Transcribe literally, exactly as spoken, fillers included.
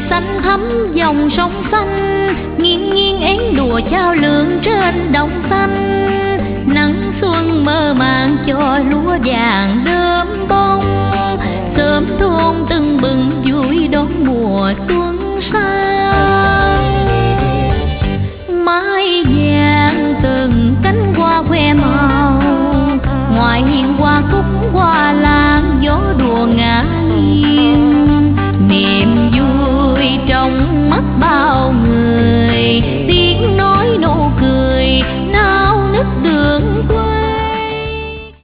xanh thắm dòng sông xanh, nghiêng nghiêng én đùa trao lượng trên đồng xanh. Nắng xuân mơ màng cho lúa vàng